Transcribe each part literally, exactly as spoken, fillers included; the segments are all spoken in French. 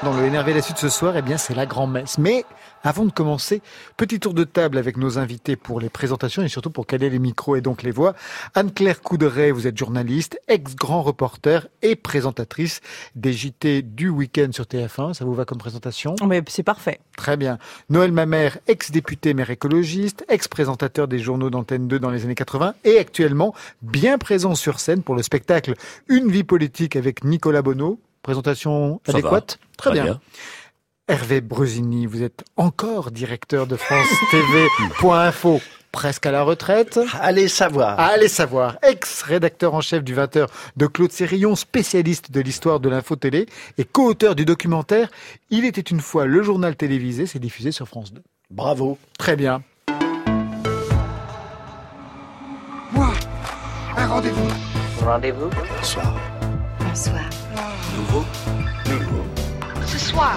Dans le Énervé la Suite ce soir, eh bien, c'est la grand-messe. Mais avant de commencer, petit tour de table avec nos invités pour les présentations et surtout pour caler les micros et donc les voix. Anne-Claire Coudray, vous êtes journaliste, ex-grand reporter et présentatrice des J T du week-end sur T F un. Ça vous va comme présentation ? Mais c'est parfait. Très bien. Noël Mamère, ex-député maire écologiste, ex-présentateur des journaux d'Antenne deux dans les années quatre-vingts et actuellement bien présent sur scène pour le spectacle Une vie politique avec Nicolas Bonneau. Présentation Ça adéquate ? va. Très bien. bien. Hervé Brusini, vous êtes encore directeur de France T V point info, presque à la retraite. Allez savoir. Allez savoir. Ex-rédacteur en chef du vingt heures de Claude Sérillon, spécialiste de l'histoire de l'info-télé et co-auteur du documentaire Il était une fois le journal télévisé, c'est diffusé sur France deux. Bravo. Très bien. Moi, un rendez-vous. Rendez-vous. Bonsoir. Bonsoir. Nouveau. Nouveau. Ce soir.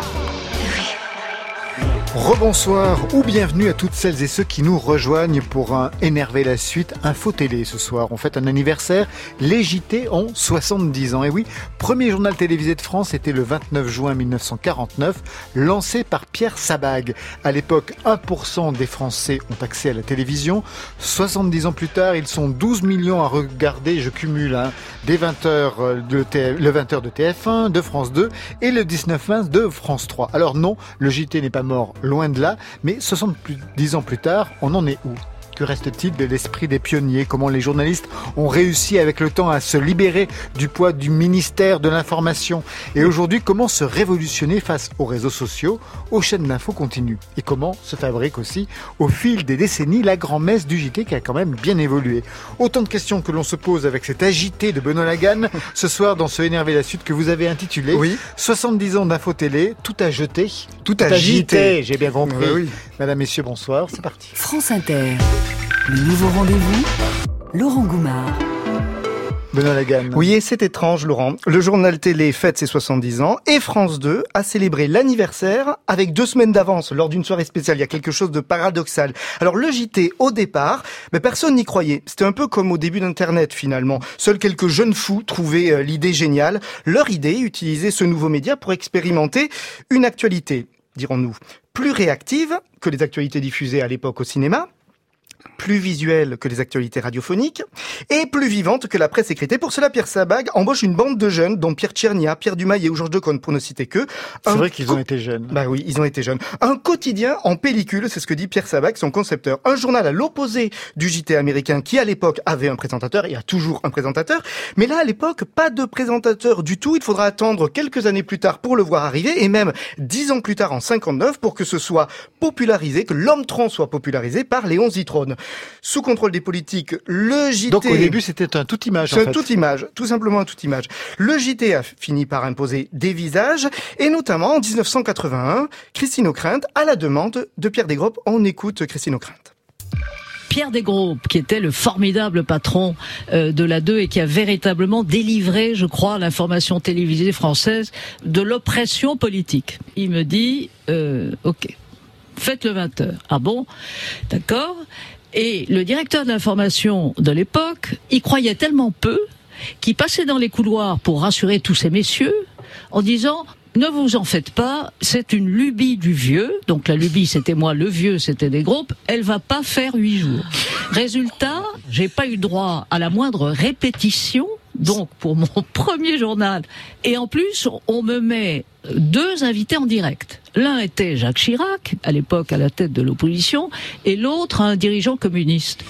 Rebonsoir ou bienvenue à toutes celles et ceux qui nous rejoignent pour un Énervé la Suite Info Télé ce soir. On fête un anniversaire, les J T ont soixante-dix ans. Et oui, premier journal télévisé de France, c'était le vingt-neuf juin mille neuf cent quarante-neuf, lancé par Pierre Sabag. À l'époque, un pour cent des Français ont accès à la télévision. soixante-dix ans plus tard, ils sont douze millions à regarder, je cumule, hein, des vingt heures de T F, le vingt heures de T F un, de France deux et le dix-neuf vingt de France trois. Alors non, le J T n'est pas mort. Loin de là, mais soixante-dix ans plus tard, on en est où ? Que reste-t-il de l'esprit des pionniers ? Comment les journalistes ont réussi avec le temps à se libérer du poids du ministère de l'information ? Et aujourd'hui, comment se révolutionner face aux réseaux sociaux, aux chaînes d'infos continues ? Et comment se fabrique aussi, au fil des décennies, la grand-messe du J T qui a quand même bien évolué ? Autant de questions que l'on se pose avec cet agité de Benoît Laganne ce soir dans ce Énervé la Suite que vous avez intitulé Oui. soixante-dix ans d'info télé, tout à jeter, Tout à giter. J'ai bien compris. Oui, oui. Mesdames, Messieurs, bonsoir, c'est parti. France Inter. Le nouveau rendez-vous, Laurent Goumard. Benoît Laganne. Oui, et c'est étrange, Laurent. Le journal télé fête ses soixante-dix ans et France deux a célébré l'anniversaire avec deux semaines d'avance lors d'une soirée spéciale. Il y a quelque chose de paradoxal. Alors le J T, au départ, mais personne n'y croyait. C'était un peu comme au début d'Internet, finalement. Seuls quelques jeunes fous trouvaient euh, l'idée géniale. Leur idée, utiliser ce nouveau média pour expérimenter une actualité, dirons-nous, plus réactive que les actualités diffusées à l'époque au cinéma, plus visuelle que les actualités radiophoniques et plus vivante que la presse écrite. Et pour cela, Pierre Sabag embauche une bande de jeunes, dont Pierre Tchernia, Pierre Dumail ou Georges Decaune, pour ne citer que. C'est un vrai qu'ils co- ont été jeunes. Bah oui, ils ont été jeunes. Un quotidien en pellicule, c'est ce que dit Pierre Sabag, son concepteur. Un journal à l'opposé du J T américain qui, à l'époque, avait un présentateur et a toujours un présentateur. Mais là, à l'époque, pas de présentateur du tout. Il faudra attendre quelques années plus tard pour le voir arriver et même dix ans plus tard, en cinquante-neuf, pour que ce soit popularisé, que l'homme tronc soit popularisé par Léon Zitrone. Sous contrôle des politiques, le J T... Donc au début, c'était un tout image, en C'est fait. un tout image, tout simplement un tout image. Le J T a fini par imposer des visages, et notamment en dix-neuf cent quatre-vingt-un, Christine Ockrent, à la demande de Pierre Desgroupes. On écoute Christine Ockrent. Pierre Desgroupes, qui était le formidable patron euh, de la deux et qui a véritablement délivré, je crois, l'information télévisée française de l'oppression politique. Il me dit, euh, ok, faites le vingt heures. Ah bon ? D'accord ? Et le directeur de l'information de l'époque, y croyait tellement peu qu'il passait dans les couloirs pour rassurer tous ces messieurs en disant « Ne vous en faites pas, c'est une lubie du vieux. » Donc la lubie, c'était moi, le vieux, c'était des groupes. Elle va pas faire huit jours. Résultat, j'ai pas eu droit à la moindre répétition. Donc pour mon premier journal. Et en plus, on me met deux invités en direct. L'un était Jacques Chirac, à l'époque à la tête de l'opposition, et l'autre un dirigeant communiste.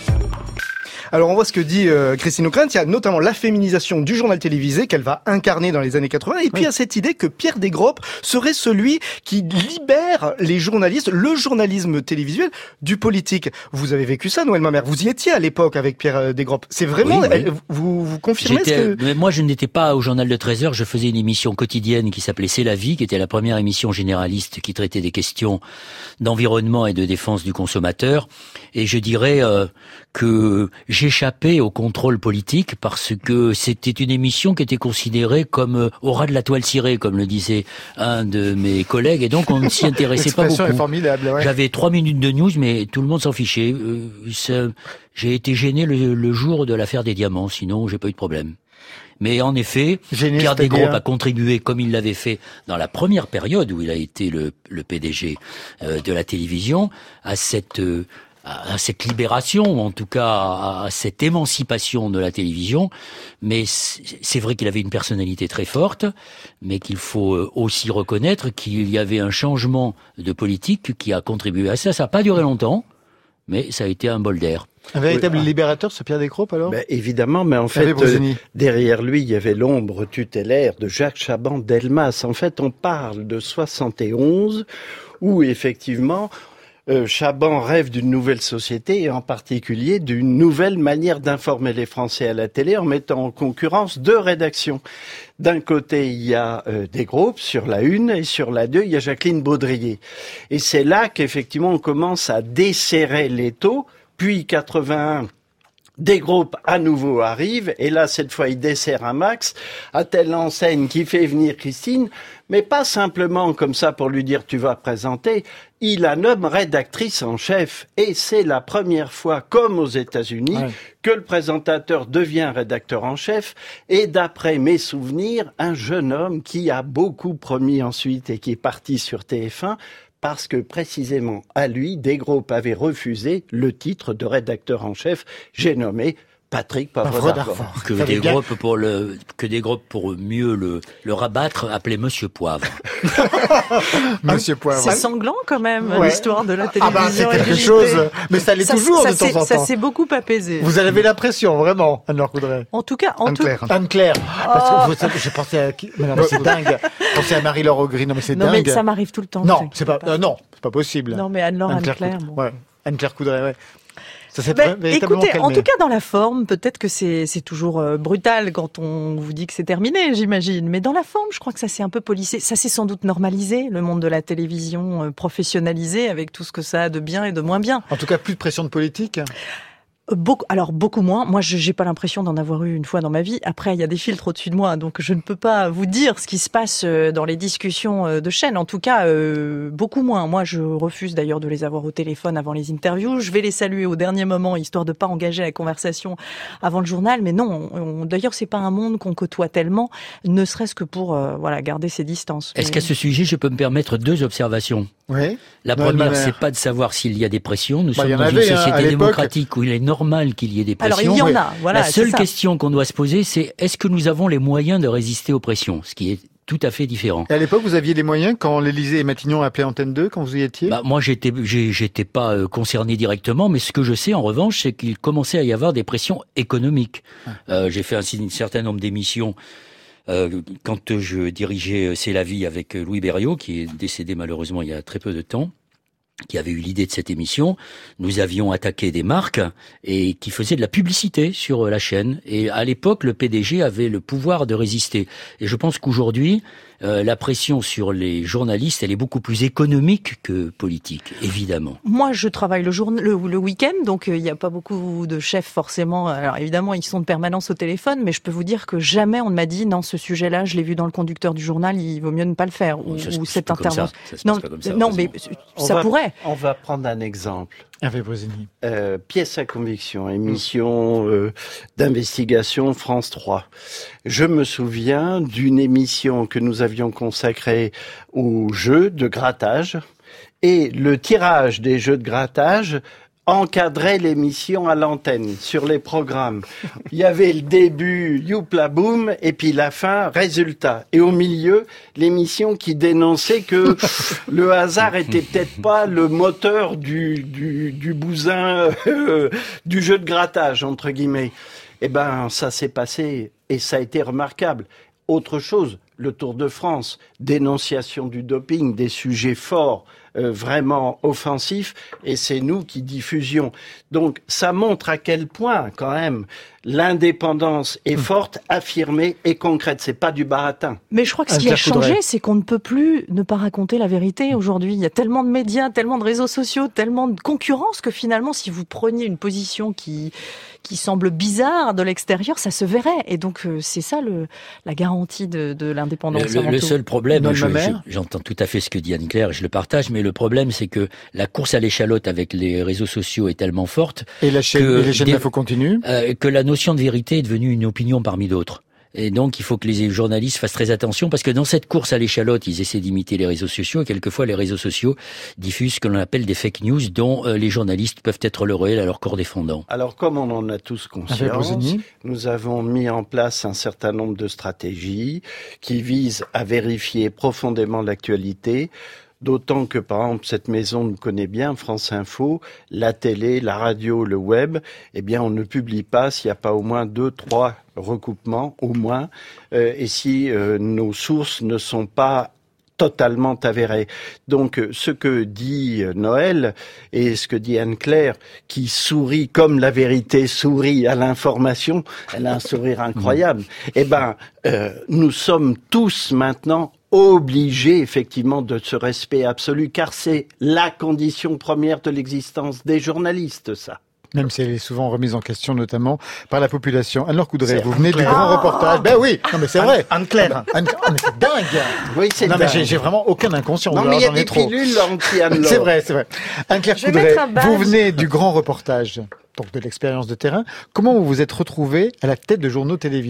Alors on voit ce que dit euh, Christine Ockrent, il y a notamment la féminisation du journal télévisé qu'elle va incarner dans les années quatre-vingts, et puis il y a cette idée que Pierre Desgroupes serait celui qui libère les journalistes, le journalisme télévisuel du politique. Vous avez vécu ça, Noël Mamère, vous y étiez à l'époque avec Pierre Desgroupes. C'est vraiment, Oui, oui. elle, vous, vous confirmez ce J'étais, que... mais moi, je n'étais pas au journal de treize heures, je faisais une émission quotidienne qui s'appelait C'est la vie, qui était la première émission généraliste qui traitait des questions d'environnement et de défense du consommateur. Et je dirais euh, que j'échappais au contrôle politique parce que c'était une émission qui était considérée comme euh, au ras de la toile cirée, comme le disait un de mes collègues, et donc on ne s'y intéressait pas beaucoup. L'expression est formidable, ouais. J'avais trois minutes de news, mais tout le monde s'en fichait. Euh, ça, j'ai été gêné le, le jour de l'affaire des diamants, sinon j'ai pas eu de problème. Mais en effet, Gêné, Pierre c'est-à-dire Desgroupes a contribué, comme il l'avait fait dans la première période où il a été le, le P D G euh, de la télévision, à cette euh, à cette libération, ou en tout cas à cette émancipation de la télévision. Mais c'est vrai qu'il avait une personnalité très forte, mais qu'il faut aussi reconnaître qu'il y avait un changement de politique qui a contribué à ça. Ça n'a pas duré longtemps, mais ça a été un bol d'air. Un véritable oui. libérateur, ce Pierre Desgroupes, alors ben, évidemment, mais en fait, euh, derrière lui, il y avait l'ombre tutélaire de Jacques Chaban-Delmas. En fait, on parle de soixante et onze, où effectivement... Euh, Chaban rêve d'une nouvelle société et en particulier d'une nouvelle manière d'informer les Français à la télé en mettant en concurrence deux rédactions. D'un côté, il y a euh, Desgroupes sur la une et sur la deux, il y a Jacqueline Baudrier. Et c'est là qu'effectivement on commence à desserrer l'étau, puis quatre-vingt-un. Desgroupes à nouveau arrive, et là, cette fois, il dessert un max, à telle enseigne qui fait venir Christine, mais pas simplement comme ça pour lui dire « tu vas présenter », il la nomme rédactrice en chef, et c'est la première fois, comme aux États-Unis, ouais. que le présentateur devient rédacteur en chef, et d'après mes souvenirs, un jeune homme qui a beaucoup promis ensuite et qui est parti sur T F un, parce que précisément à lui, Desgroupes avait refusé le titre de rédacteur en chef. J'ai nommé Patrick Poivre d'Arvor. Que Desgroupes pour le que Desgroupes pour mieux le le rabattre appelait Monsieur Poivre. Monsieur Poivre. C'est sanglant quand même ouais. l'histoire de la télévision. Ah bah c'est quelque chose, mais ça l'est ça, toujours ça, de temps en temps. Ça s'est beaucoup apaisé. Vous avez l'impression vraiment, Anne-Laure Coudray. En tout cas, en Anne-Claire. tout Anne-Claire. Oh. Parce que vous savez, j'ai pensé à qui mais non, mais c'est dingue. J'ai pensé à Marie-Laure Augry. Non mais c'est non, dingue. Non mais ça m'arrive tout le temps. Non, c'est pas euh, non, c'est pas possible. Non mais Anne-Laure, Anne-Claire. Anne-Claire bon. Ouais. Anne-Claire Coudray, ouais. Ça s'est ben, écoutez, calmé. En tout cas dans la forme, peut-être que c'est c'est toujours euh, brutal quand on vous dit que c'est terminé, j'imagine. Mais dans la forme, je crois que ça s'est un peu polissé. Ça s'est sans doute normalisé, le monde de la télévision euh, professionnalisé, avec tout ce que ça a de bien et de moins bien. En tout cas, plus de pression de politique. Beaucoup, alors beaucoup moins. Moi, je j'ai pas l'impression d'en avoir eu une fois dans ma vie. Après, il y a des filtres au-dessus de moi, donc je ne peux pas vous dire ce qui se passe dans les discussions de chaîne. En tout cas, euh, beaucoup moins. Moi, je refuse d'ailleurs de les avoir au téléphone avant les interviews. Je vais les saluer au dernier moment, histoire de pas engager la conversation avant le journal. Mais non, on, on, d'ailleurs, c'est pas un monde qu'on côtoie tellement, ne serait-ce que pour euh, voilà garder ses distances. Est-ce mais... qu'à ce sujet, je peux me permettre deux observations? Oui. La non, première, c'est pas de savoir s'il y a des pressions. Nous bah, sommes dans avait, une société hein, démocratique où il est normal qu'il y ait des pressions. Alors il y en a, voilà. La seule question qu'on doit se poser, c'est est-ce que nous avons les moyens de résister aux pressions, ce qui est tout à fait différent. Et à l'époque, vous aviez les moyens quand l'Élysée et Matignon appelaient Antenne deux, quand vous y étiez? Bah, moi, j'étais, j'étais pas euh, concerné directement, mais ce que je sais, en revanche, c'est qu'il commençait à y avoir des pressions économiques. Ah. Euh, j'ai fait un, un certain nombre d'émissions euh, quand je dirigeais C'est la vie avec Louis Berriot, qui est décédé malheureusement il y a très peu de temps, qui avait eu l'idée de cette émission. Nous avions attaqué des marques et qui faisaient de la publicité sur la chaîne. Et à l'époque, le P D G avait le pouvoir de résister. Et je pense qu'aujourd'hui, euh, la pression sur les journalistes, elle est beaucoup plus économique que politique, évidemment. Moi, je travaille le jour, le, le week-end, donc il euh, n'y a pas beaucoup de chefs forcément. Alors évidemment, ils sont de permanence au téléphone, mais je peux vous dire que jamais on ne m'a dit non, ce sujet-là, je l'ai vu dans le conducteur du journal, il vaut mieux ne pas le faire. Ou, ça, ou cette intervention. Non, ça, non, mais ça va, pourrait. On va prendre un exemple. Euh, Pièce à conviction, émission euh, d'investigation France trois. Je me souviens d'une émission que nous avions consacrée aux jeux de grattage et le tirage des jeux de grattage encadrait l'émission à l'antenne, sur les programmes. Il y avait le début, youpla boum, et puis la fin, résultat. Et au milieu, l'émission qui dénonçait que le hasard était peut-être pas le moteur du, du, du bousin, euh, du jeu de grattage, entre guillemets. Eh ben, ça s'est passé, et ça a été remarquable. Autre chose, le Tour de France, dénonciation du doping, des sujets forts, euh, vraiment offensifs, et c'est nous qui diffusions. Donc ça montre à quel point, quand même, l'indépendance est forte, affirmée et concrète. C'est pas du baratin. Mais je crois que ce qui a changé, c'est qu'on ne peut plus ne pas raconter la vérité aujourd'hui. Il y a tellement de médias, tellement de réseaux sociaux, tellement de concurrence que finalement, si vous preniez une position qui qui semble bizarre de l'extérieur, ça se verrait. Et donc, euh, c'est ça le, la garantie de, de l'indépendance. Le, le, le seul problème, je, je, j'entends tout à fait ce que dit Anne-Claire, je le partage, mais le problème, c'est que la course à l'échalote avec les réseaux sociaux est tellement forte. Et la chaîne, que et les chaînes d'info continuent. Euh, que la notion de vérité est devenue une opinion parmi d'autres. Et donc, il faut que les journalistes fassent très attention parce que dans cette course à l'échalote, ils essaient d'imiter les réseaux sociaux et quelquefois les réseaux sociaux diffusent ce que l'on appelle des fake news dont euh, les journalistes peuvent être le relais à leur corps défendant. Alors, comme on en a tous conscience, nous avons mis en place un certain nombre de stratégies qui visent à vérifier profondément l'actualité. D'autant que, par exemple, cette maison nous connaît bien, France Info, la télé, la radio, le web, eh bien, on ne publie pas s'il n'y a pas au moins deux, trois recoupements, au moins, euh, et si euh, nos sources ne sont pas totalement avérées. Donc, ce que dit Noël et ce que dit Anne-Claire, qui sourit comme la vérité sourit à l'information, elle a un sourire incroyable, mmh. eh ben, euh, nous sommes tous maintenant obligé effectivement de ce respect absolu, car c'est la condition première de l'existence des journalistes, ça. Même si elle est souvent remise en question, notamment par la population. Anne-Laure Coudray, vous venez du grand reportage. Ben oui, non mais c'est vrai. Anne-Claire. Anne, oh, mais c'est dingue. Oui, c'est non, dingue. mais j'ai, j'ai vraiment aucun inconscient. Non, mais il y a des pilules anti-Anne-Laure. C'est vrai, c'est vrai. Anne-Claire Coudray, vous venez du grand reportage, donc de l'expérience de terrain. Comment vous vous êtes retrouvée à la tête de journaux télévisés ?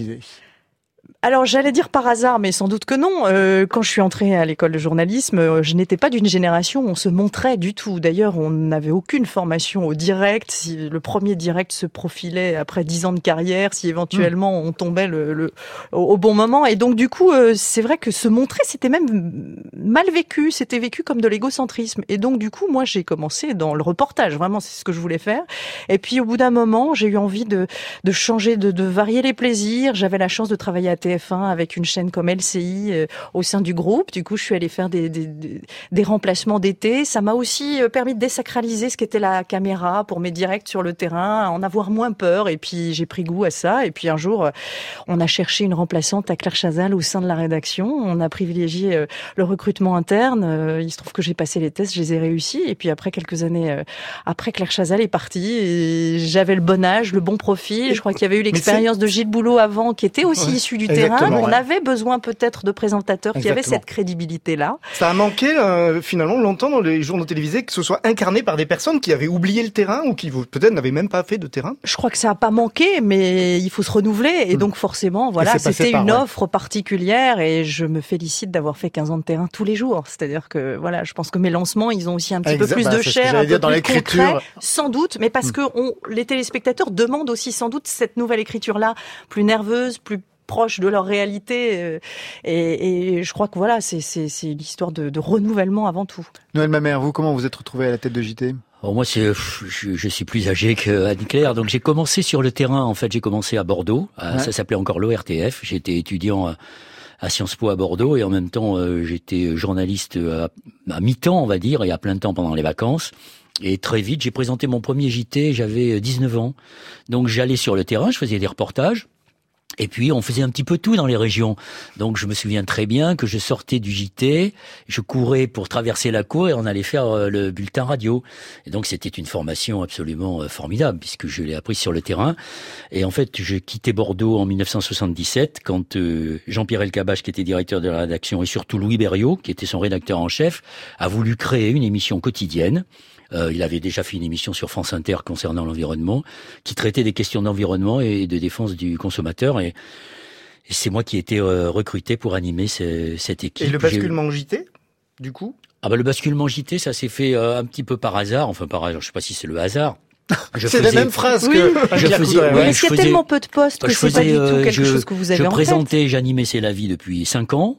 Alors j'allais dire par hasard, mais sans doute que non. Euh, quand je suis entrée à l'école de journalisme, euh, je n'étais pas d'une génération où on se montrait du tout. D'ailleurs, on n'avait aucune formation au direct. Si le premier direct se profilait après dix ans de carrière, si éventuellement on tombait le, le, au, au bon moment. Et donc du coup, euh, c'est vrai que se montrer, c'était même mal vécu. C'était vécu comme de l'égocentrisme. Et donc du coup, moi, j'ai commencé dans le reportage. Vraiment, c'est ce que je voulais faire. Et puis au bout d'un moment, j'ai eu envie de, de changer, de, de varier les plaisirs. J'avais la chance de travailler à T F un avec une chaîne comme L C I euh, au sein du groupe. Du coup, je suis allée faire des, des, des, des remplacements d'été. Ça m'a aussi permis de désacraliser ce qu'était la caméra pour mes directs sur le terrain, en avoir moins peur. Et puis, j'ai pris goût à ça. Et puis, un jour, on a cherché une remplaçante à Claire Chazal au sein de la rédaction. On a privilégié euh, le recrutement interne. Euh, il se trouve que j'ai passé les tests, je les ai réussis. Et puis, après quelques années, euh, après, Claire Chazal est partie. Et j'avais le bon âge, le bon profil. Je crois qu'il y avait eu l'expérience de Gilles Boulot avant, qui était aussi ouais, issu du terrain. On ouais. avait besoin peut-être de présentateurs Exactement. qui avaient cette crédibilité-là. Ça a manqué euh, finalement longtemps dans les journaux télévisés que ce soit incarné par des personnes qui avaient oublié le terrain ou qui peut-être n'avaient même pas fait de terrain. Je crois que ça a pas manqué, mais il faut se renouveler et mmh. donc forcément, voilà, c'était une par, offre ouais. particulière et je me félicite d'avoir fait quinze ans de terrain tous les jours. C'est-à-dire que voilà, je pense que mes lancements, ils ont aussi un petit exact, peu plus bah, de chair, un peu dans plus l'écriture. concret, sans doute, mais parce mmh. que on, les téléspectateurs demandent aussi sans doute cette nouvelle écriture-là, plus nerveuse, plus proche de leur réalité euh, et, et je crois que voilà c'est c'est c'est l'histoire de, de renouvellement avant tout. Noël Mamère, vous comment vous êtes retrouvée à la tête de J T? Alors moi c'est je, je suis plus âgé que Anne-Claire, donc j'ai commencé sur le terrain. En fait j'ai commencé à Bordeaux, à, ouais. ça s'appelait encore l'O R T F. J'étais étudiant à, à Sciences Po à Bordeaux et en même temps euh, j'étais journaliste à, à mi-temps on va dire et à plein temps pendant les vacances. Et très vite j'ai présenté mon premier J T, j'avais dix-neuf ans, donc j'allais sur le terrain, je faisais des reportages. Et puis, on faisait un petit peu tout dans les régions. Donc, je me souviens très bien que je sortais du J T, je courais pour traverser la cour et on allait faire le bulletin radio. Et donc, c'était une formation absolument formidable puisque je l'ai appris sur le terrain. Et en fait, je quittais Bordeaux en dix-neuf cent soixante-dix-sept quand euh, Jean-Pierre Elkabbach, qui était directeur de la rédaction, et surtout Louis Berriot, qui était son rédacteur en chef, a voulu créer une émission quotidienne. Euh, il avait déjà fait une émission sur France Inter concernant l'environnement, qui traitait des questions d'environnement et de défense du consommateur. Et, et c'est moi qui ai été euh, recruté pour animer ce, cette équipe. Et le basculement J T, du coup Ah bah le basculement J T, ça s'est fait euh, un petit peu par hasard. Enfin par hasard, je sais pas si c'est le hasard. Je c'est faisais, la même phrase oui. que je faisais. Ouais, ouais, Est-ce qu'il y a tellement peu de postes que c'est faisais, pas du tout quelque je, chose que vous avez je en tête? Je présentais, j'animais C'est la vie depuis cinq ans.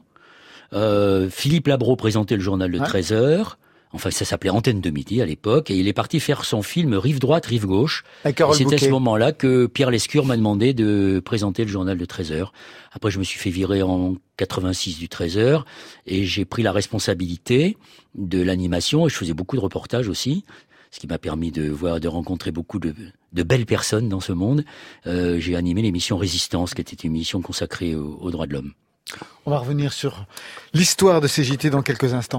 Euh, Philippe Labro présentait le journal de ouais. treize heures. Enfin, ça s'appelait Antenne de midi à l'époque, et il est parti faire son film Rive droite, Rive gauche. Et c'est à ce moment-là que Pierre Lescure m'a demandé de présenter le journal de treize heures. Après, je me suis fait virer en quatre-vingt-six du treize heures, et j'ai pris la responsabilité de l'animation, et je faisais beaucoup de reportages aussi, ce qui m'a permis de voir, de rencontrer beaucoup de, de belles personnes dans ce monde. Euh, j'ai animé l'émission Résistance, qui était une émission consacrée aux, aux droits de l'homme. On va revenir sur l'histoire de ces J T dans quelques instants.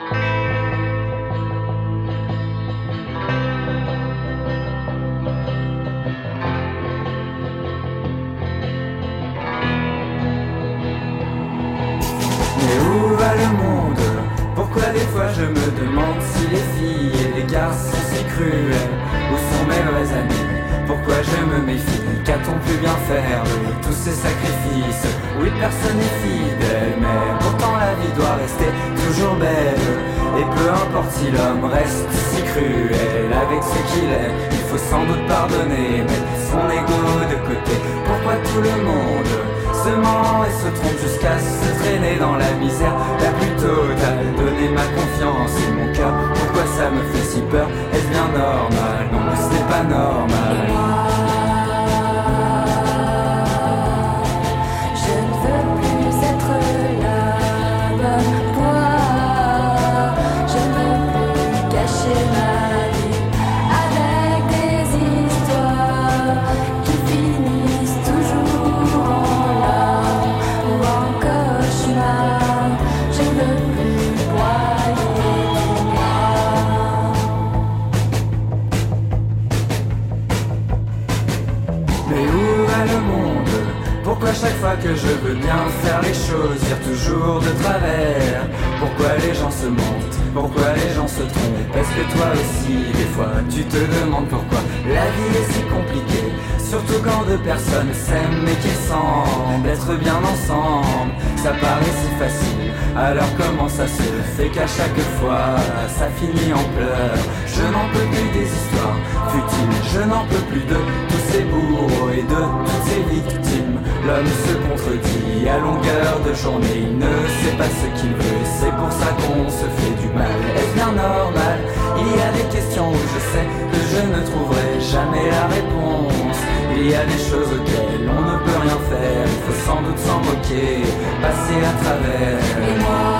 Le monde. Pourquoi des fois je me demande si les filles et les garçons sont si cruels? Où sont mes vrais amis? Pourquoi je me méfie? Qu'a-t-on pu bien faire de tous ces sacrifices? personne n'est fidèle, mais pourtant la vie doit rester toujours belle. Et peu importe si l'homme reste si cruel avec ce qu'il est, il faut sans doute pardonner, mettre son ego de côté. Pourquoi tout le monde se ment et se trompe jusqu'à se traîner dans la misère la plus totale? Donner ma confiance et mon cœur, pourquoi ça me fait si peur? Est-ce bien normal? Non, mais ce n'est pas normal. Chaque fois que je veux bien faire les choses, dire toujours de travers. Pourquoi les gens se mentent? Pourquoi les gens se trompent? Est-ce que toi aussi, des fois, tu te demandes pourquoi la vie est si compliquée? Surtout quand deux personnes s'aiment mais qu'ils semblent être bien ensemble. Ça paraît si facile, alors comment ça se fait qu'à chaque fois ça finit en pleurs? Je n'en peux plus des histoires futiles, je n'en peux plus de tous ces bourreaux et de toutes ces victimes. L'homme se contredit à longueur de journée, il ne sait pas ce qu'il veut, c'est pour ça qu'on se fait du mal. Est-ce bien normal? Il y a des questions où je sais que je ne trouverai jamais la réponse. Il y a des choses auxquelles on ne peut rien faire, il faut sans doute s'en moquer, passer à travers. Et moi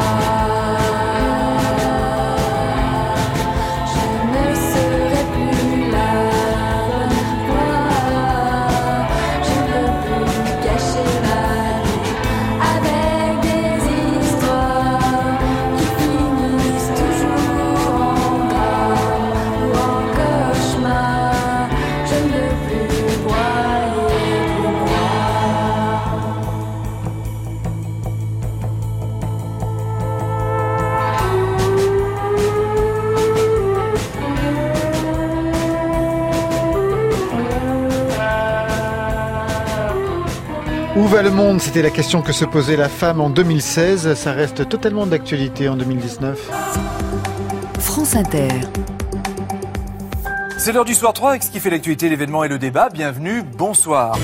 Où va le monde? C'était la question que se posait la femme en deux mille seize. Ça reste totalement d'actualité en deux mille dix-neuf. France Inter. C'est l'heure du soir trois avec ce qui fait l'actualité, l'événement et le débat. Bienvenue, bonsoir.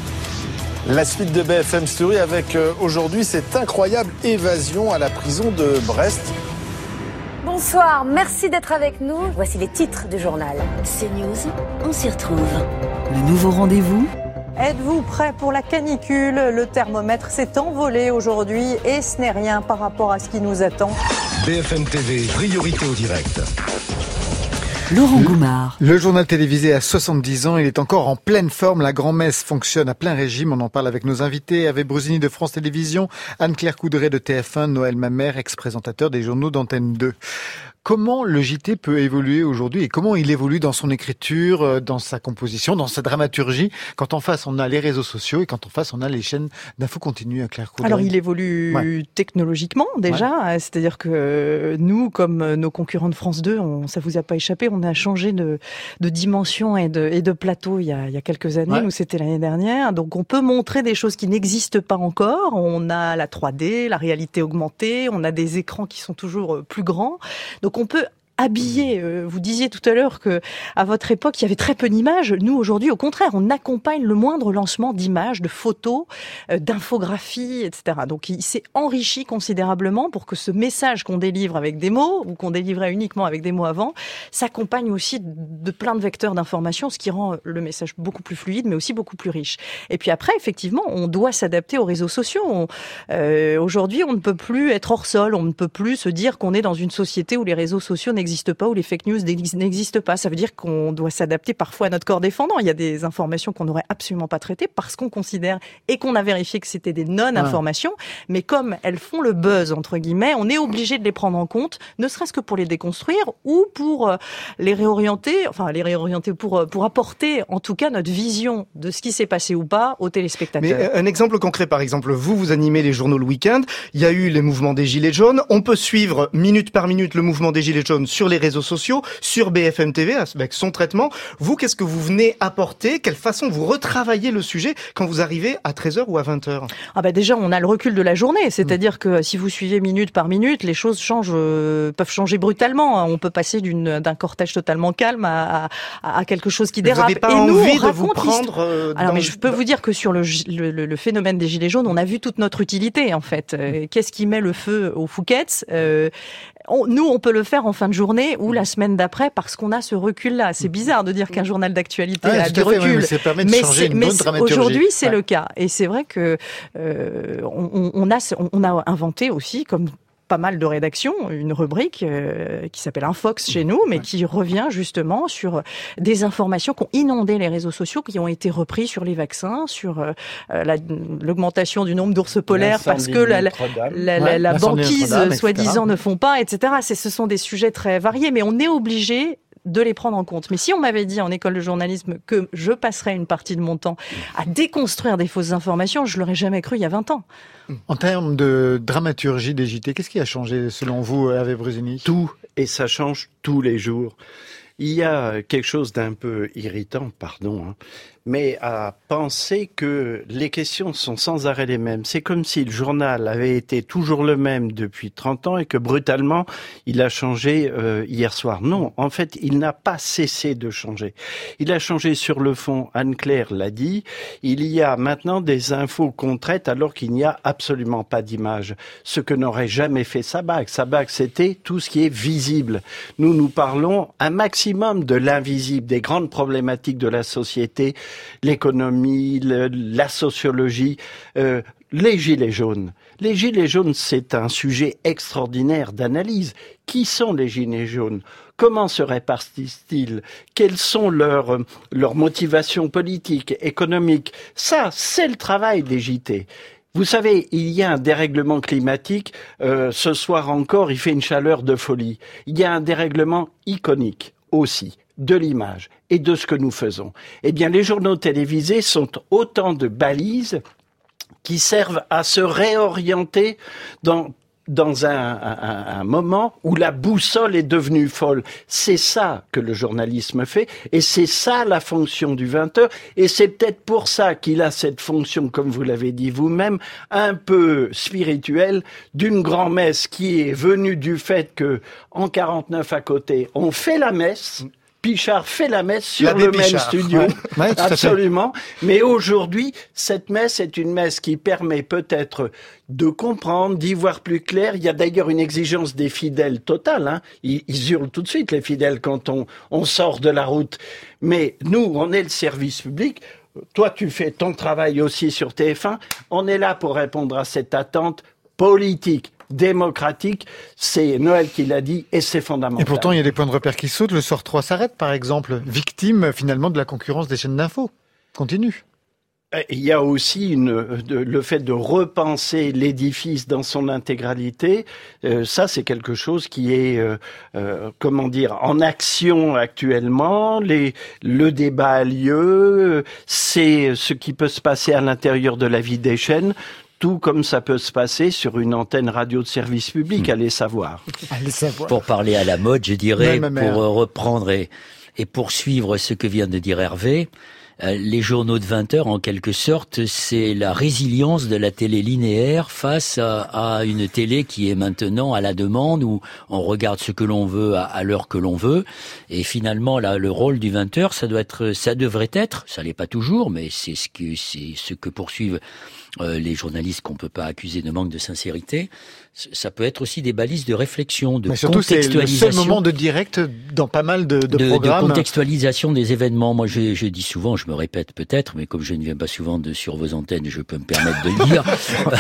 La suite de B F M Story avec euh, aujourd'hui cette incroyable évasion à la prison de Brest. Bonsoir, merci d'être avec nous. Voici les titres du journal. CNews, on s'y retrouve. Le nouveau rendez-vous. Êtes-vous prêt pour la canicule? Le thermomètre s'est envolé aujourd'hui et ce n'est rien par rapport à ce qui nous attend. B F M T V, priorité au direct. Laurent Goumard. Le journal télévisé a soixante-dix ans, il est encore en pleine forme. La grand-messe fonctionne à plein régime. On en parle avec nos invités. Ave Brusini de France Télévisions, Anne-Claire Coudray de T F un, Noël Mamère, ex-présentateur des journaux d'Antenne deux. Comment le J T peut évoluer aujourd'hui et comment il évolue dans son écriture, dans sa composition, dans sa dramaturgie, quand en face on a les réseaux sociaux et quand en face on a les chaînes d'infos continues à Claire Coudray? Alors il évolue ouais. technologiquement déjà, ouais. C'est-à-dire que nous, comme nos concurrents de France deux, on, ça vous a pas échappé, on a changé de, de dimension et de, et de plateau il y a, il y a quelques années, ouais. Nous c'était l'année dernière, donc on peut montrer des choses qui n'existent pas encore, on a la trois D, la réalité augmentée, on a des écrans qui sont toujours plus grands, donc on peut habillé. Vous disiez tout à l'heure que à votre époque, il y avait très peu d'images. Nous, aujourd'hui, au contraire, on accompagne le moindre lancement d'images, de photos, d'infographies, et cetera. Donc, il s'est enrichi considérablement pour que ce message qu'on délivre avec des mots, ou qu'on délivrait uniquement avec des mots avant, s'accompagne aussi de plein de vecteurs d'information, ce qui rend le message beaucoup plus fluide, mais aussi beaucoup plus riche. Et puis après, effectivement, on doit s'adapter aux réseaux sociaux. On, euh, aujourd'hui, on ne peut plus être hors sol, on ne peut plus se dire qu'on est dans une société où les réseaux sociaux n'existent pas, où les fake news n'existent pas. Ça veut dire qu'on doit s'adapter parfois à notre corps défendant. Il y a des informations qu'on n'aurait absolument pas traitées parce qu'on considère et qu'on a vérifié que c'était des non-informations. Ouais. Mais comme elles font le buzz, entre guillemets, on est obligé de les prendre en compte, ne serait-ce que pour les déconstruire ou pour les réorienter, enfin les réorienter pour, pour apporter en tout cas notre vision de ce qui s'est passé ou pas aux téléspectateurs. Mais un exemple concret, par exemple, vous, vous animez les journaux le week-end, il y a eu les mouvements des Gilets jaunes, on peut suivre minute par minute le mouvement des Gilets jaunes sur les réseaux sociaux, sur B F M T V, avec son traitement. Vous, qu'est-ce que vous venez apporter? Quelle façon vous retravaillez le sujet quand vous arrivez à treize heures ou à vingt heures? Ah bah déjà, on a le recul de la journée, c'est-à-dire que si vous suivez minute par minute, les choses changent, euh, peuvent changer brutalement. On peut passer d'une, d'un cortège totalement calme à, à, à quelque chose qui dérape. Vous n'avez pas Et envie nous, de vous prendre euh, Alors, dans... mais je peux vous dire que sur le, le, le phénomène des gilets jaunes, on a vu toute notre utilité en fait. Euh, qu'est-ce qui met le feu aux Fouquettes? euh, On, nous, on peut le faire en fin de journée ou la semaine d'après parce qu'on a ce recul-là. C'est bizarre de dire qu'un journal d'actualité ah, a du recul, fait, oui, mais ça permet de mais, changer une mais bonne dramaturgie. Aujourd'hui, c'est ouais. le cas. Et c'est vrai que euh, on, on a on a inventé aussi, comme pas mal de rédactions, une rubrique euh, qui s'appelle Infox chez nous, mais qui revient justement sur des informations qui ont inondé les réseaux sociaux, qui ont été repris sur les vaccins, sur euh, la, l'augmentation du nombre d'ours polaires parce que la, la, la, ouais, la banquise, soi-disant, ne font pas, et cetera. C'est, ce sont des sujets très variés, mais on est obligé de les prendre en compte. Mais si on m'avait dit en école de journalisme que je passerais une partie de mon temps à déconstruire des fausses informations, je l'aurais jamais cru il y a vingt ans. En termes de dramaturgie des J T, qu'est-ce qui a changé selon vous, Hervé Brusini? Tout, et ça change tous les jours. Il y a quelque chose d'un peu irritant, pardon, hein, mais à penser que les questions sont sans arrêt les mêmes. C'est comme si le journal avait été toujours le même depuis trente ans et que brutalement, il a changé euh, hier soir. Non, en fait, il n'a pas cessé de changer. Il a changé sur le fond, Anne-Claire l'a dit, il y a maintenant des infos qu'on traite alors qu'il n'y a absolument pas d'image. Ce que n'aurait jamais fait Sabag. Sabag, c'était tout ce qui est visible. Nous, nous parlons un maximum de l'invisible, des grandes problématiques de la société, l'économie, le, la sociologie, euh, les gilets jaunes. Les gilets jaunes, c'est un sujet extraordinaire d'analyse. Qui sont les gilets jaunes? Comment se répartissent-ils? Quelles sont leurs, leurs motivations politiques, économiques? Ça, c'est le travail des J T. Vous savez, il y a un dérèglement climatique. Euh, ce soir encore, il fait une chaleur de folie. Il y a un dérèglement iconique aussi de l'image et de ce que nous faisons. Eh bien, les journaux télévisés sont autant de balises qui servent à se réorienter dans dans un, un, un moment où la boussole est devenue folle. C'est ça que le journalisme fait, et c'est ça la fonction du vingt heures, et c'est peut-être pour ça qu'il a cette fonction, comme vous l'avez dit vous-même, un peu spirituelle, d'une grand-messe qui est venue du fait que, en quarante-neuf à côté, on fait la messe, Pichard fait la messe sur L'abbé le Pichard. même studio, ouais. Ouais, absolument. Mais aujourd'hui, cette messe est une messe qui permet peut-être de comprendre, d'y voir plus clair. Il y a d'ailleurs une exigence des fidèles totale. Hein. Ils, ils hurlent tout de suite, les fidèles, quand on, on sort de la route. Mais nous, on est le service public. Toi, tu fais ton travail aussi sur T F un. On est là pour répondre à cette attente politique, démocratique, c'est Noël qui l'a dit, et c'est fondamental. Et pourtant, il y a des points de repère qui sautent. Le Sort trois s'arrête, par exemple, victime finalement de la concurrence des chaînes d'infos. Continue. Il y a aussi une, de, le fait de repenser l'édifice dans son intégralité. Euh, ça, c'est quelque chose qui est, euh, euh, comment dire, en action actuellement. Les, le débat a lieu. C'est ce qui peut se passer à l'intérieur de la vie des chaînes. Tout comme ça peut se passer sur une antenne radio de service public, mmh. allez savoir. Allez savoir. Pour parler à la mode, je dirais, Même pour reprendre et, et poursuivre ce que vient de dire Hervé, euh, les journaux de vingt heures, en quelque sorte, c'est la résilience de la télé linéaire face à, à une télé qui est maintenant à la demande, où on regarde ce que l'on veut à, à l'heure que l'on veut. Et finalement, là, le rôle du vingt heures, ça doit être, ça devrait être, ça l'est pas toujours, mais c'est ce que, c'est ce que poursuivent Euh, les journalistes qu'on peut pas accuser de manque de sincérité, ça peut être aussi des balises de réflexion, de Mais surtout, contextualisation. C'est le seul moment de direct dans pas mal de, de, de programmes. De contextualisation des événements. Moi, je, je dis souvent, je me répète peut-être, mais comme je ne viens pas souvent de sur vos antennes, je peux me permettre de le dire.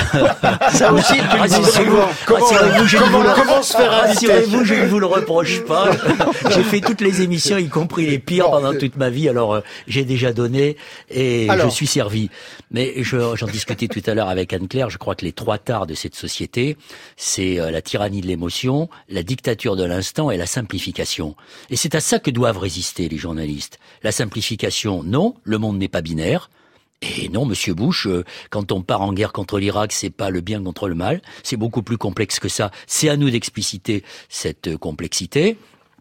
Ça aussi, tu le dis souvent. Comment, rassurez-vous, je comment, ne vous comment se faire rassurez-vous, je ne vous le reproche pas. J'ai fait toutes les émissions, y compris les pires, pendant toute ma vie. Alors, euh, j'ai déjà donné et alors, je suis servi. Mais je, j'en discutais tout à l'heure avec Anne-Claire. Je crois que les trois tares de cette société, c'est la tyrannie de l'émotion, la dictature de l'instant et la simplification. Et c'est à ça que doivent résister les journalistes. La simplification, non, le monde n'est pas binaire. Et non, Monsieur Bush, euh, quand on part en guerre contre l'Irak, c'est pas le bien contre le mal. C'est beaucoup plus complexe que ça. C'est à nous d'expliciter cette euh, complexité.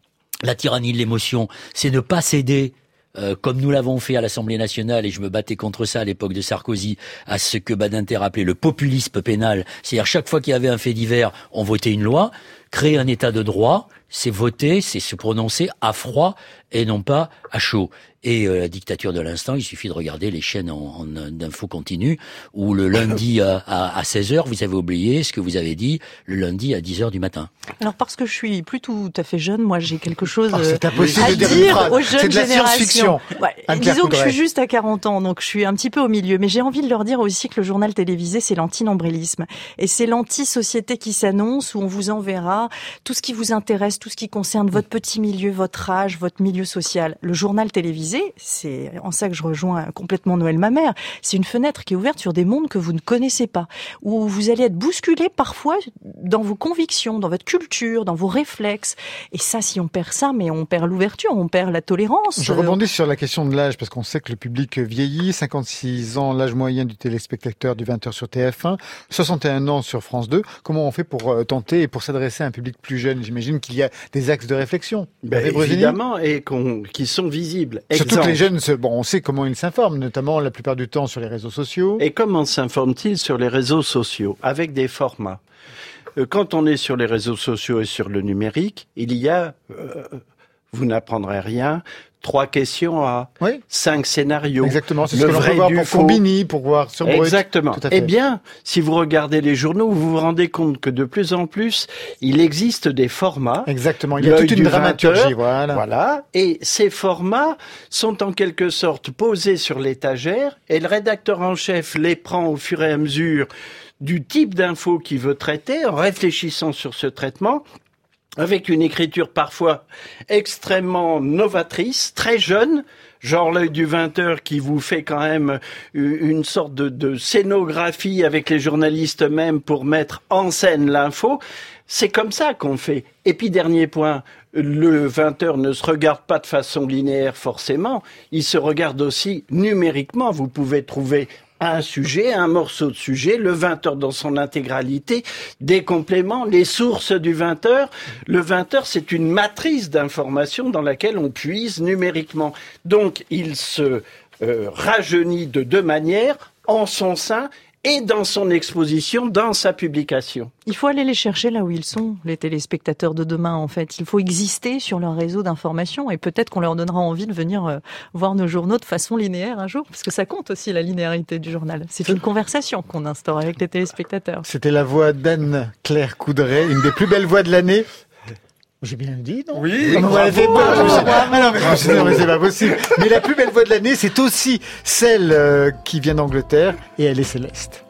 la tyrannie de l'émotion, c'est ne pas céder, euh, comme nous l'avons fait à l'Assemblée nationale, et je me battais contre ça à l'époque de Sarkozy, à ce que Badinter appelait le populisme pénal. C'est-à-dire chaque fois qu'il y avait un fait divers, on votait une loi. Créer un état de droit, c'est voter, c'est se prononcer à froid et non pas à chaud. Et euh, la dictature de l'instant, il suffit de regarder les chaînes en, en d'infos continues, où le lundi à, à, à seize heures, vous avez oublié ce que vous avez dit le lundi à dix heures du matin. Alors parce que je suis plus tout à fait jeune, moi j'ai quelque chose oh, c'est impossible à de dire, dire aux jeunes c'est de la générations. Ouais, disons que je Coudray. suis juste à quarante ans, donc je suis un petit peu au milieu. Mais j'ai envie de leur dire aussi que le journal télévisé, c'est l'anti-nombrilisme. Et c'est l'anti-société qui s'annonce, où on vous enverra tout ce qui vous intéresse, tout ce qui concerne votre petit milieu, votre âge, votre milieu social. Le journal télévisé, c'est en ça que je rejoins complètement Noël Mamère, c'est une fenêtre qui est ouverte sur des mondes que vous ne connaissez pas, où vous allez être bousculé parfois dans vos convictions, dans votre culture, dans vos réflexes. Et ça, si on perd ça, mais on perd l'ouverture, on perd la tolérance. Je rebondis sur la question de l'âge, parce qu'on sait que le public vieillit. cinquante-six ans, l'âge moyen du téléspectateur du vingt heures sur T F un, soixante et un ans sur France deux. Comment on fait pour tenter et pour s'adresser à un public plus jeune? J'imagine qu'il y a des axes de réflexion. Ben, évidemment, et qu'on, qui sont visibles. Surtout que les jeunes, bon, on sait comment ils s'informent, notamment la plupart du temps sur les réseaux sociaux. Et comment s'informent-ils sur les réseaux sociaux? Avec des formats. Quand on est sur les réseaux sociaux et sur le numérique, il y a, euh, vous n'apprendrez rien, trois questions à oui. cinq scénarios. Exactement, c'est ce que l'on peut voir pour Combini, pour voir sur Brut. Exactement. Eh bien, si vous regardez les journaux, vous vous rendez compte que de plus en plus, il existe des formats. Exactement, il y a toute une dramaturgie, voilà. Voilà. Et ces formats sont en quelque sorte posés sur l'étagère, et le rédacteur en chef les prend au fur et à mesure du type d'info qu'il veut traiter, en réfléchissant sur ce traitement, avec une écriture parfois extrêmement novatrice, très jeune, genre l'œil du vingt heures qui vous fait quand même une sorte de, de scénographie avec les journalistes eux-mêmes pour mettre en scène l'info. C'est comme ça qu'on fait. Et puis dernier point, le vingt heures ne se regarde pas de façon linéaire forcément, il se regarde aussi numériquement. Vous pouvez trouver un sujet, un morceau de sujet, le vingt heures dans son intégralité, des compléments, les sources du vingt heures. Le vingt heures, c'est une matrice d'informations dans laquelle on puise numériquement. Donc, il se euh, rajeunit de deux manières, en son sein et dans son exposition, dans sa publication. Il faut aller les chercher là où ils sont, les téléspectateurs de demain, en fait. Il faut exister sur leur réseau d'information et peut-être qu'on leur donnera envie de venir euh, voir nos journaux de façon linéaire un jour, parce que ça compte aussi, la linéarité du journal. C'est une conversation qu'on instaure avec les téléspectateurs. C'était la voix d'Anne-Claire Coudray, une des plus belles voix de l'année. J'ai bien dit, non? Oui, non, bravo, fait peur. bravo, Ah non, mais, bravo. non, mais c'est pas possible. Mais la plus belle voix de l'année, c'est aussi celle euh, qui vient d'Angleterre, et elle est céleste.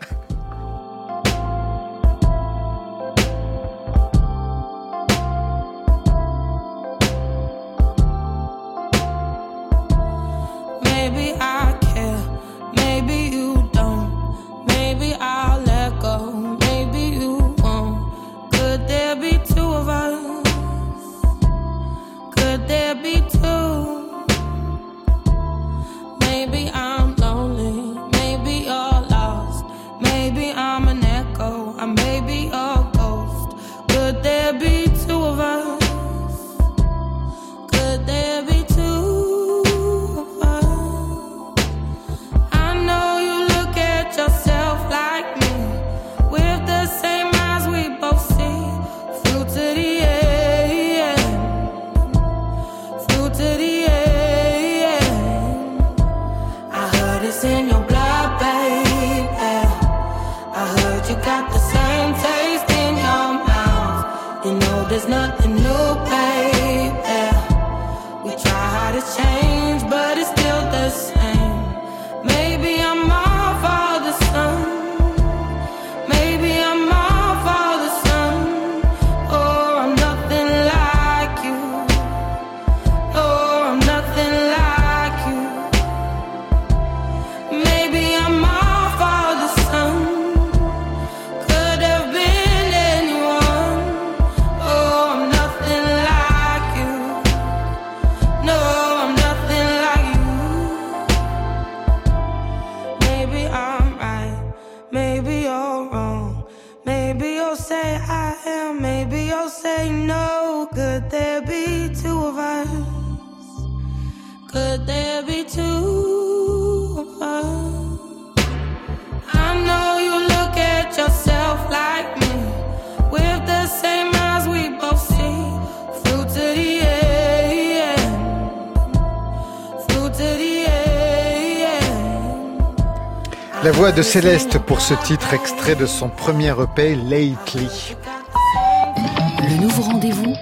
say I am, maybe you'll say no. Could there be two of us? could there be two? I know you look at yourself like me, with the same eyes we both see, through to the end, through to the end. La voix de Céleste pour ce titre extrait de son premier E P, Lately. Le nouveau rendez-vous,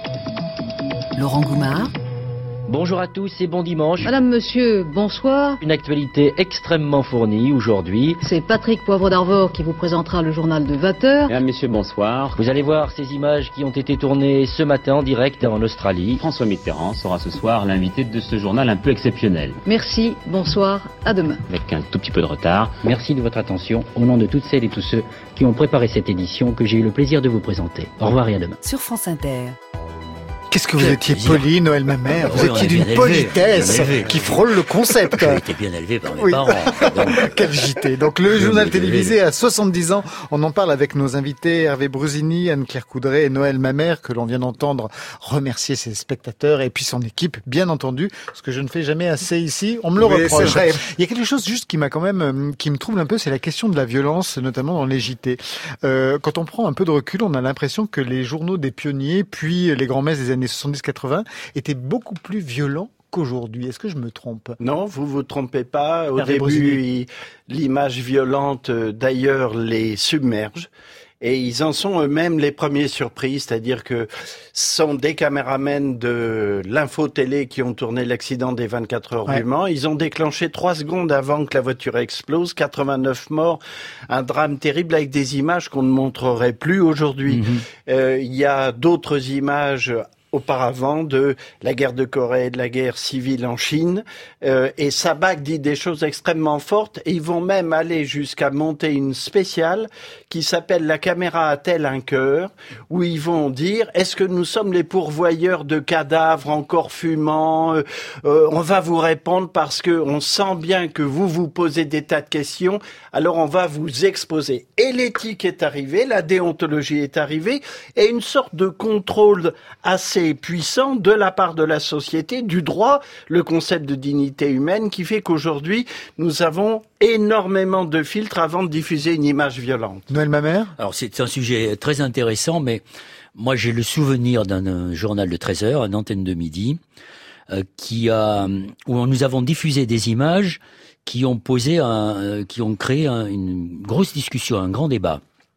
Laurent Goumard. Bonjour à tous et bon dimanche. Madame, monsieur, bonsoir. Une actualité extrêmement fournie aujourd'hui. C'est Patrick Poivre d'Arvor qui vous présentera le journal de vingt heures. Mesdames, messieurs, bonsoir. Vous allez voir ces images qui ont été tournées ce matin en direct en Australie. François Mitterrand sera ce soir l'invité de ce journal un peu exceptionnel. Merci, bonsoir, à demain. Avec un tout petit peu de retard. Merci de votre attention au nom de toutes celles et tous ceux qui ont préparé cette édition que j'ai eu le plaisir de vous présenter. Au revoir et à demain. Sur France Inter. Qu'est-ce que vous Quel étiez plaisir. Poli, Noël Mamère. Vous oui, étiez d'une politesse élevé, qui frôle le concept. J'ai été bien élevé par mes oui. parents. Donc... Quel J T. Donc le journal télévisé à soixante-dix ans. On en parle avec nos invités Hervé Brusini, Anne-Claire Coudray et Noël Mamère, que l'on vient d'entendre remercier ses spectateurs et puis son équipe, bien entendu. Ce que je ne fais jamais assez ici. On me le oui, reproche. Il y a quelque chose juste qui m'a quand même, qui me trouble un peu, c'est la question de la violence, notamment dans les J T. Euh, quand on prend un peu de recul, on a l'impression que les journaux des pionniers, puis les grands-messes des années soixante-dix quatre-vingts, était beaucoup plus violent qu'aujourd'hui. Est-ce que je me trompe? Non, vous vous trompez pas. Au Hervé début, Brusini. L'image violente, d'ailleurs, les submerge. Et ils en sont eux-mêmes les premiers surpris, c'est-à-dire que ce sont des caméramens de l'info-télé qui ont tourné l'accident des vingt-quatre heures ouais. du Mans. Ils ont déclenché trois secondes avant que la voiture explose, quatre-vingt-neuf morts, un drame terrible avec des images qu'on ne montrerait plus aujourd'hui. Mm-hmm. Euh, il y a d'autres images auparavant de la guerre de Corée et de la guerre civile en Chine. Euh, et Sabag dit des choses extrêmement fortes et ils vont même aller jusqu'à monter une spéciale qui s'appelle « La caméra a-t-elle un cœur ?» où ils vont dire « Est-ce que nous sommes les pourvoyeurs de cadavres encore fumants euh, euh, On va vous répondre parce que on sent bien que vous vous posez des tas de questions, alors on va vous exposer. » Et l'éthique est arrivée, la déontologie est arrivée et une sorte de contrôle assez puissant de la part de la société, du droit, le concept de dignité humaine qui fait qu'aujourd'hui, nous avons énormément de filtres avant de diffuser une image violente. Noël Mamère ? Alors c'est un sujet très intéressant, mais moi j'ai le souvenir d'un journal de treize heures, une antenne de midi, euh, qui a, où nous avons diffusé des images qui ont posé, un, euh, qui ont créé un, une grosse discussion, un grand débat.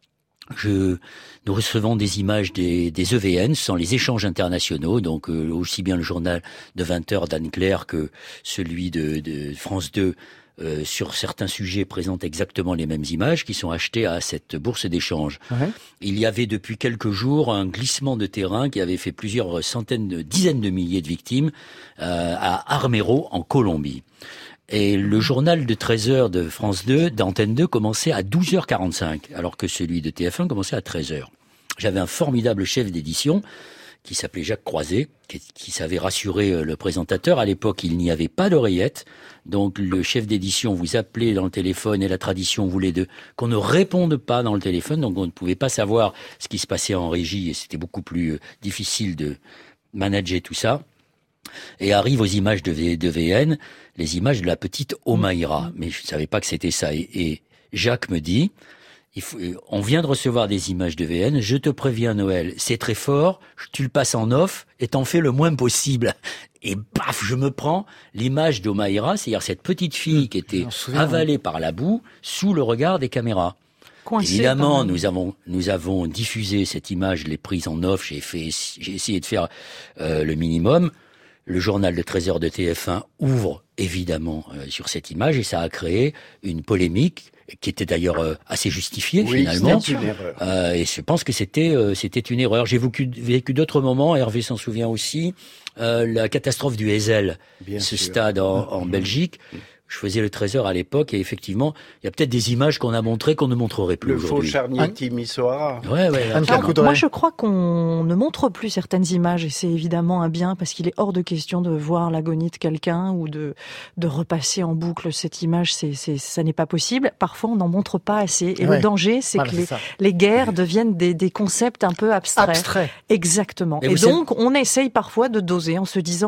Je, nous recevons des images des, des E V N, ce sont les échanges internationaux, donc euh, aussi bien le journal de vingt heures d'Anne-Claire que celui de, de France deux, euh, sur certains sujets présentent exactement les mêmes images qui sont achetées à cette bourse d'échange. Ouais. Il y avait depuis quelques jours un glissement de terrain qui avait fait plusieurs centaines, de, dizaines de milliers de victimes euh, à Armero, en Colombie. Et le journal de treize heures de France deux, d'Antenne deux, commençait à douze heures quarante-cinq, alors que celui de T F un commençait à treize heures. J'avais un formidable chef d'édition qui s'appelait Jacques Croiset, qui, qui savait rassurer le présentateur. À l'époque, il n'y avait pas d'oreillette, donc le chef d'édition vous appelait dans le téléphone et la tradition voulait de qu'on ne réponde pas dans le téléphone, donc on ne pouvait pas savoir ce qui se passait en régie et c'était beaucoup plus difficile de manager tout ça. Et arrivent aux images de, v, de V N, les images de la petite Omaïra. Mais je ne savais pas que c'était ça. Et, et Jacques me dit, il faut, on vient de recevoir des images de V N, je te préviens Noël, c'est très fort, tu le passes en off et t'en fais le moins possible. Et paf, je me prends l'image d'Omaïra, c'est-à-dire cette petite fille qui était avalée par la boue sous le regard des caméras. Coincé, évidemment, nous avons nous avons diffusé cette image, je l'ai prise en off, j'ai fait, j'ai essayé de faire euh, le minimum. Le journal de treize heures de T F un ouvre évidemment euh, sur cette image et ça a créé une polémique qui était d'ailleurs euh, assez justifiée oui, finalement. C'est une erreur. Euh, et je pense que c'était euh, c'était une erreur. J'ai vécu, vécu d'autres moments. Hervé s'en souvient aussi. Euh, la catastrophe du Heysel, Bien ce sûr. stade en, en Belgique. Je faisais le treize heures à l'époque et effectivement, il y a peut-être des images qu'on a montrées qu'on ne montrerait plus le aujourd'hui. Le faux charnier Timisoara. Ouais, ouais. Alors, moi, je crois qu'on ne montre plus certaines images et c'est évidemment un bien parce qu'il est hors de question de voir l'agonie de quelqu'un ou de de repasser en boucle cette image. C'est c'est ça n'est pas possible. Parfois, on n'en montre pas assez. Et ouais. le danger, c'est voilà, que les, les guerres deviennent des des concepts un peu abstraits. Abstrait. Exactement. Et, et donc, savez... on essaye parfois de doser en se disant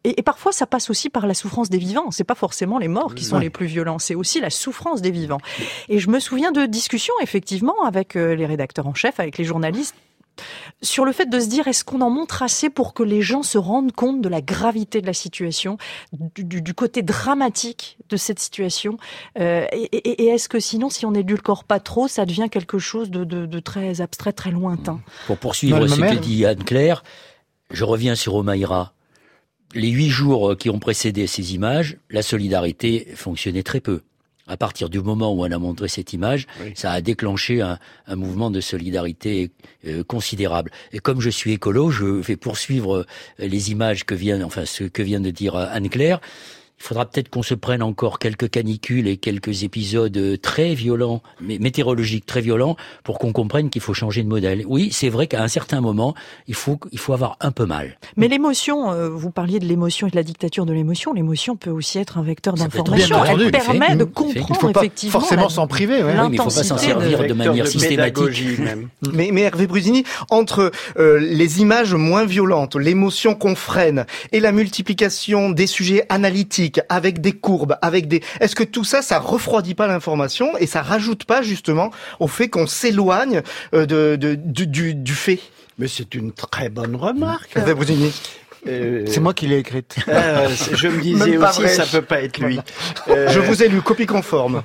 Et, et parfois, ça passe aussi par la souffrance des vivants. C'est pas forcément les morts qui sont ouais. les plus violents, c'est aussi la souffrance des vivants. Et je me souviens de discussions, effectivement, avec euh, les rédacteurs en chef, avec les journalistes, sur le fait de se dire, est-ce qu'on en montre assez pour que les gens se rendent compte de la gravité de la situation, du, du, du côté dramatique de cette situation, euh, et, et, et est-ce que sinon, si on n'édulcore pas trop, ça devient quelque chose de, de, de très abstrait, très lointain. Pour poursuivre ce que dit Anne-Claire, je reviens sur Omaïra. Les huit jours qui ont précédé ces images, la solidarité fonctionnait très peu. À partir du moment où on a montré cette image, oui. ça a déclenché un, un mouvement de solidarité euh, considérable. Et comme je suis écolo, je vais poursuivre les images que vient, enfin ce que vient de dire Anne-Claire. Il faudra peut-être qu'on se prenne encore quelques canicules et quelques épisodes très violents, mais météorologiques très violents, pour qu'on comprenne qu'il faut changer de modèle. Oui, c'est vrai qu'à un certain moment, il faut, il faut avoir un peu mal. Mais l'émotion, euh, vous parliez de l'émotion et de la dictature de l'émotion, l'émotion peut aussi être un vecteur d'information. Elle entendu, permet fait. de comprendre il faut pas effectivement forcément la, s'en priver. Ouais. Oui, mais il ne faut pas s'en servir de, de manière de systématique. Même. mais, mais Hervé Brusini, entre euh, les images moins violentes, l'émotion qu'on freine et la multiplication des sujets analytiques, avec des courbes, avec des... Est-ce que tout ça, ça refroidit pas l'information et ça rajoute pas justement au fait qu'on s'éloigne de, de, du, du, du fait? Mais c'est une très bonne remarque. Hervé Brusini. Euh... C'est moi qui l'ai écrite. Euh, je me disais aussi, vrai. ça peut pas être lui. Euh... Je vous ai lu, copie conforme.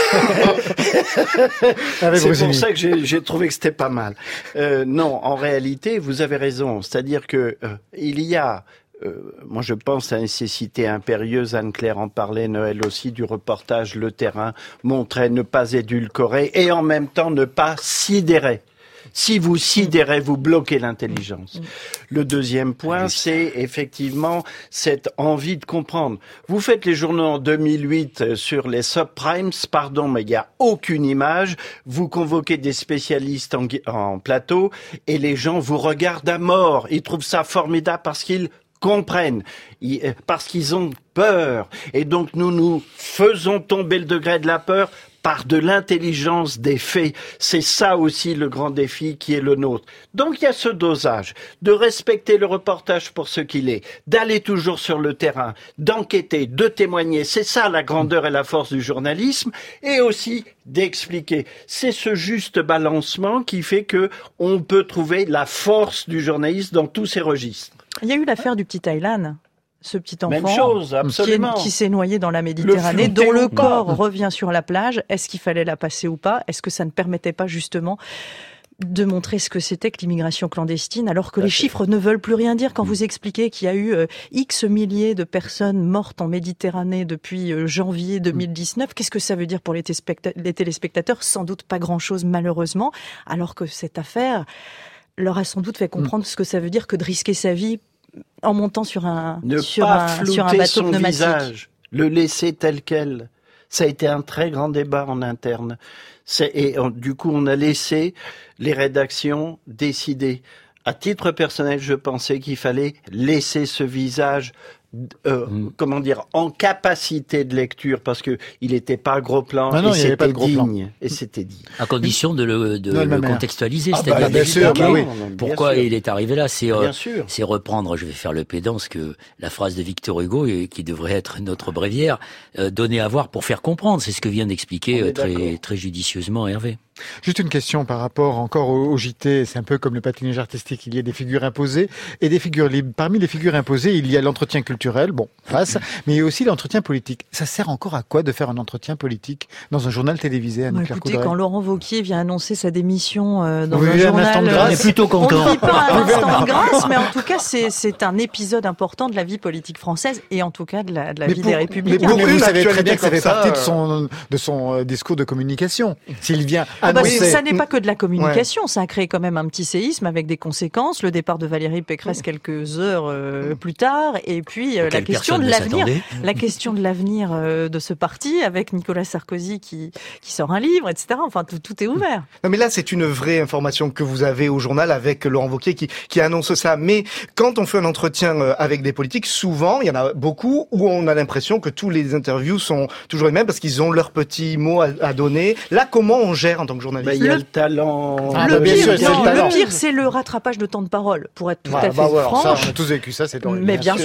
C'est pour ça que j'ai, j'ai trouvé que c'était pas mal. Euh, non, en réalité, vous avez raison. C'est-à-dire que euh, il y a Euh, moi, je pense à la nécessité impérieuse, Anne-Claire en parlait, Noël aussi, du reportage Le Terrain, montrer, ne pas édulcorer et en même temps ne pas sidérer. Si vous sidérez, vous bloquez l'intelligence. Le deuxième point, c'est effectivement cette envie de comprendre. Vous faites les journaux en deux mille huit sur les subprimes, pardon, mais il n'y a aucune image. Vous convoquez des spécialistes en, en plateau et les gens vous regardent à mort. Ils trouvent ça formidable parce qu'ils comprennent, parce qu'ils ont peur. Et donc nous nous faisons tomber le degré de la peur par de l'intelligence des faits. C'est ça aussi le grand défi qui est le nôtre. Donc il y a ce dosage, de respecter le reportage pour ce qu'il est, d'aller toujours sur le terrain, d'enquêter, de témoigner. C'est ça la grandeur et la force du journalisme, et aussi d'expliquer. C'est ce juste balancement qui fait que on peut trouver la force du journaliste dans tous ses registres. Il y a eu l'affaire du petit Aylan, ce petit enfant Même chose, absolument. qui, est, qui s'est noyé dans la Méditerranée, le dont le corps revient sur la plage. Est-ce qu'il fallait la passer ou pas? Est-ce que ça ne permettait pas justement de montrer ce que c'était que l'immigration clandestine, alors que les chiffres ne veulent plus rien dire? Quand vous expliquez qu'il y a eu euh, X milliers de personnes mortes en Méditerranée depuis euh, janvier deux mille dix-neuf, qu'est-ce que ça veut dire pour les, téléspecta- les téléspectateurs? Sans doute pas grand-chose, malheureusement, alors que cette affaire leur a sans doute fait comprendre mmh. ce que ça veut dire que de risquer sa vie en montant sur un, ne sur pas un, sur un bateau son pneumatique. Visage, le laisser tel quel. Ça a été un très grand débat en interne. C'est, et on, du coup, on a laissé les rédactions décider. À titre personnel, je pensais qu'il fallait laisser ce visage Euh, mmh. comment dire, en capacité de lecture, parce que il n'était pas gros plan, ah non, et il c'était pas de gros digne, plan. et c'était dit. À condition de le, de non, le contextualiser, ah c'est-à-dire bah, bien sûr, bah oui. pourquoi bien il est arrivé là. C'est, bien euh, sûr. c'est reprendre, je vais faire le pédant, ce que la phrase de Victor Hugo, qui devrait être notre bréviaire, euh, donner à voir pour faire comprendre. C'est ce que vient d'expliquer euh, très, très judicieusement Hervé. Juste une question par rapport encore au, au J T, c'est un peu comme le patinage artistique, il y a des figures imposées et des figures libres. Parmi les figures imposées, il y a l'entretien culturel, bon, face, mais il y a aussi l'entretien politique. Ça sert encore à quoi de faire un entretien politique dans un journal télévisé, Anne-Claire Écoutez, Coudray ? Quand Laurent Wauquiez vient annoncer sa démission euh, dans Vous un journal, un instant de grâce, on est plutôt content. On ne vit pas un instant de grâce, mais en tout cas, c'est, c'est un épisode important de la vie politique française et en tout cas de la, de la vie pour, des Républicains. Mais, mais vous savez très bien que ça fait ça, partie euh... de son, de son euh, discours de communication. S'il vient ah bah, annoncer... Ça n'est pas que de la communication, ouais. Ça a créé quand même un petit séisme avec des conséquences, le départ de Valérie Pécresse quelques heures euh, plus tard, et puis euh, la question de l'avenir, la question de l'avenir euh, de ce parti avec Nicolas Sarkozy qui qui sort un livre, et cetera. Enfin, tout, tout est ouvert. Non, mais là, c'est une vraie information que vous avez au journal avec Laurent Wauquiez qui qui annonce ça. Mais quand on fait un entretien avec des politiques, souvent, il y en a beaucoup où on a l'impression que tous les interviews sont toujours les mêmes parce qu'ils ont leur petit mot à, à donner. Là, comment on gère en tant que journaliste? Bah, il y a le talent. Ah, le, bah, pire, sûr, non, le, le pire, c'est le rattrapage de temps de parole, pour être tout ouais, à fait bah, voilà, franche. Ça, on a tous vécu ça, c'est horrible. Mais bien, bien sûr. sûr. Bon, ouais.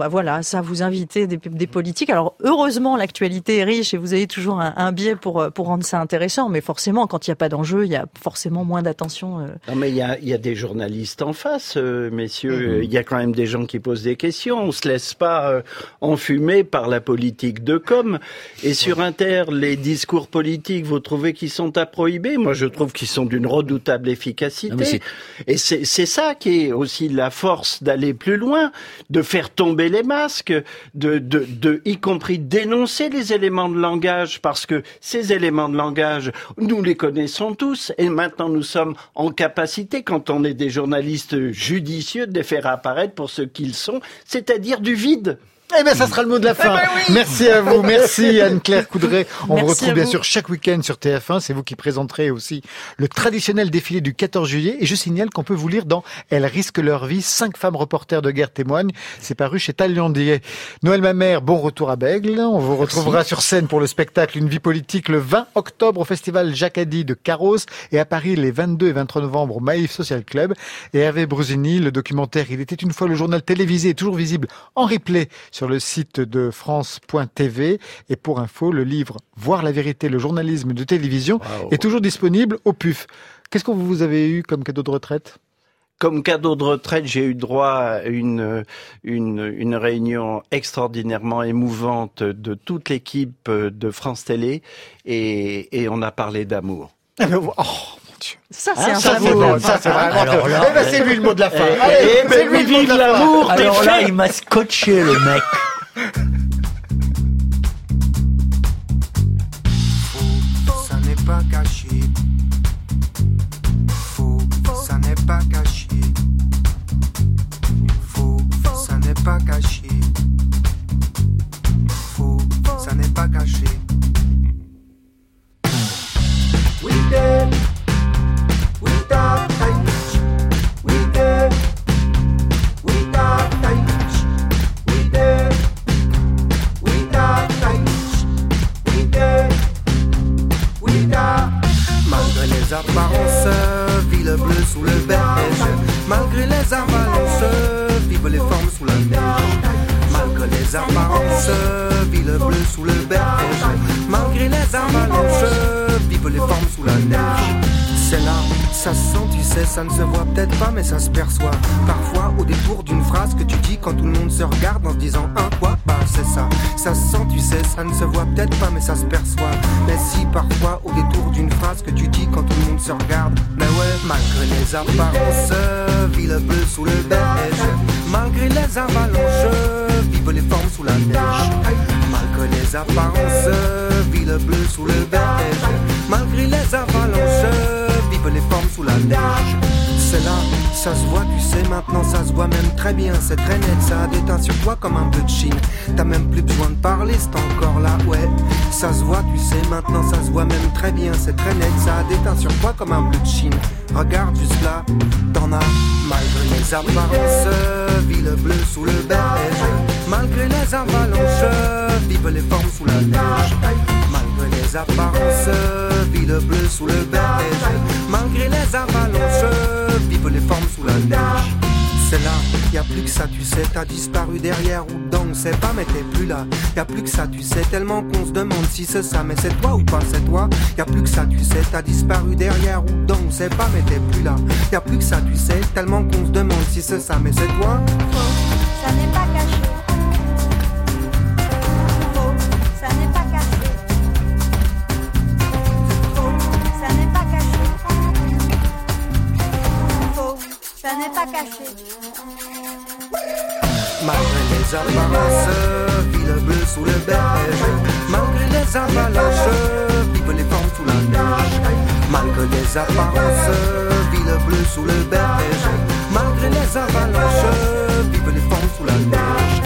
bah voilà, ça vous invitez des, des politiques. Alors heureusement, l'actualité est riche et vous avez toujours un, un biais pour pour rendre ça intéressant. Mais forcément, quand il n'y a pas d'enjeu, il y a forcément moins d'attention. Euh... Non, mais il y a il y a des journalistes en face, euh, messieurs. Mm-hmm. Il y a quand même des gens qui posent des questions. On se laisse pas euh, enfumer par la politique de com. Et sur Inter, les discours politiques, vous trouvez qu'ils sont à prohiber? Moi, je trouve qu'ils sont d'une redoutable efficacité. Non, c'est... Et c'est, c'est ça qui est aussi la force d'aller plus loin, de faire tomber les masques, de, de, de, y compris dénoncer les éléments de langage, parce que ces éléments de langage, nous les connaissons tous, et maintenant nous sommes en capacité, quand on est des journalistes judicieux, de les faire apparaître pour ce qu'ils sont, c'est-à-dire du vide. Eh bien, ça sera le mot de la fin. Eh ben oui. Merci à vous. Merci Anne-Claire Coudray. On Merci vous retrouve bien vous. sûr chaque week-end sur T F un. C'est vous qui présenterez aussi le traditionnel défilé du quatorze juillet. Et je signale qu'on peut vous lire dans Elles risquent leur vie. Cinq femmes reporters de guerre témoignent. C'est paru chez Taillandier. Noël Mamère, bon retour à Bègle. On vous retrouvera Merci. sur scène pour le spectacle Une vie politique le vingt octobre au festival Jacadi de Carros et à Paris les vingt-deux et vingt-trois novembre au Maïf Social Club. Et Hervé Brusini, le documentaire Il était une fois le journal télévisé est toujours visible en replay sur le site de France point T V. Et pour info, le livre Voir la vérité, le journalisme de télévision wow. est toujours disponible au P U F. Qu'est-ce que vous avez eu comme cadeau de retraite ? Comme cadeau de retraite, j'ai eu droit à une, une, une réunion extraordinairement émouvante de toute l'équipe de France Télé et, et on a parlé d'amour. Ah ben, oh. Ça, c'est ah, un ça, c'est bon, ça, c'est vraiment... Alors là, eh ben, c'est lui le mot de la fin. Eh, Allez, eh, c'est lui vive l'amour. Alors là, il m'a scotché, le mec. Faux, ça n'est pas caché. Faux, ça n'est pas caché. Faux, ça n'est pas caché. Faux, ça n'est pas caché. We did. We got touch. We did. We got touch. We did. We got touch. We did. We got. Malgré les apparences, vit le bleu sous le beige. Malgré les avalanches, vivent les formes sous la neige. Malgré les apparences, vit le bleu sous le beige. Malgré les avalanches, vivent les formes sous la neige. C'est là, ça se sent, tu sais, ça ne se voit peut-être pas, mais ça se perçoit. Parfois, au détour d'une phrase que tu dis quand tout le monde se regarde en se disant un quoi, bah c'est ça. Ça se sent, tu sais, ça ne se voit peut-être pas, mais ça se perçoit. Mais si, parfois, au détour d'une phrase que tu dis quand tout le monde se regarde, mais ouais, malgré les apparences, vit le bleu sous le beige. Malgré les avalanches, vivent les formes sous la neige. Malgré les apparences, vit le bleu sous le beige. Malgré les avalanches, vivent les formes sous la neige. C'est là, ça se voit, tu sais, maintenant ça se voit même très bien. C'est très net, ça a déteint sur toi comme un peu de Chine. T'as même plus besoin de parler, c'est encore là, ouais. Ça se voit, tu sais, maintenant ça se voit même très bien. C'est très net, ça a déteint sur toi comme un peu de Chine. Regarde juste là, t'en as. Malgré les apparences, vit le bleu sous le beige. Malgré les avalanches, vivent les formes sous la neige. Malgré les apparences, vit le bleu sous le beige. Malgré les avalanches, vivent les formes sous la neige. C'est là, y a plus que ça, tu sais, t'as disparu derrière ou dedans, on sait pas, mais t'es plus là. Y a plus que ça, tu sais, tellement qu'on se demande si c'est ça, mais c'est toi ou pas, c'est toi. Y a plus que ça, tu sais, t'as disparu derrière ou dedans, on sait pas, mais t'es plus là. Y a plus que ça, tu sais, tellement qu'on se demande si c'est ça, mais c'est toi. Ça n'est pas caché. Ça n'est pas caché. Malgré les apparences, vit le bleu sous le beige. Malgré les avalanches, vivent les formes sous la neige. Malgré les apparences, vit le bleu sous le beige. Malgré les avalanches, vivent les formes sous la neige.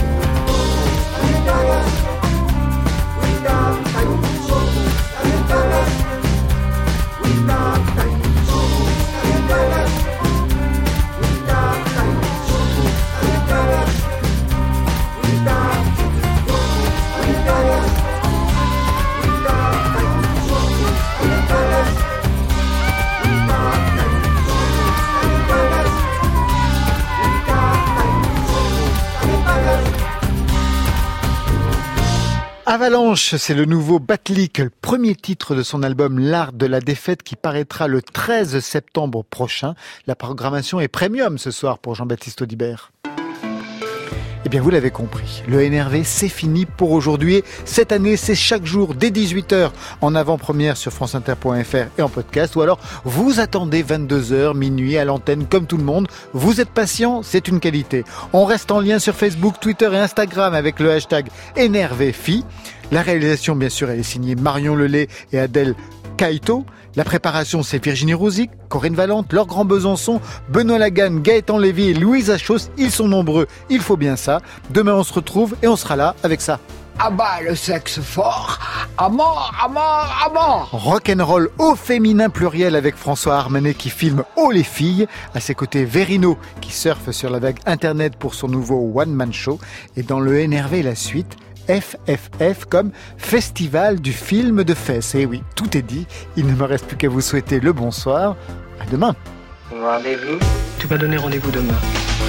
Avalanche, c'est le nouveau Batlik, le premier titre de son album L'Art de la Défaite qui paraîtra le treize septembre prochain. La programmation est premium ce soir pour Jean-Baptiste Audibert. Eh bien, vous l'avez compris, le N R V, c'est fini pour aujourd'hui. Cette année, c'est chaque jour dès dix-huit heures en avant-première sur franceinter point f r et en podcast. Ou alors, vous attendez vingt-deux heures, minuit à l'antenne comme tout le monde. Vous êtes patient, c'est une qualité. On reste en lien sur Facebook, Twitter et Instagram avec le hashtag N R V F I. La réalisation, bien sûr, elle est signée Marion Lelay et Adèle Kaito. La préparation, c'est Virginie Rouzic, Corinne Valente, Laure Grand-Besançon, Benoît Laganne, Gaëtan Lévy et Louise Achos. Ils sont nombreux, il faut bien ça. Demain, on se retrouve et on sera là avec ça. Ah bah, le sexe fort, à mort, à mort, à mort. Rock'n'roll au féminin pluriel avec François Armanet qui filme Oh les filles. À ses côtés, Verino qui surfe sur la vague internet pour son nouveau one-man show. Et dans le N R V, la suite, F F F comme Festival du film de fesses. Et oui, tout est dit. Il ne me reste plus qu'à vous souhaiter le bonsoir. À demain. Rendez-vous. Tu m'as donné rendez-vous demain.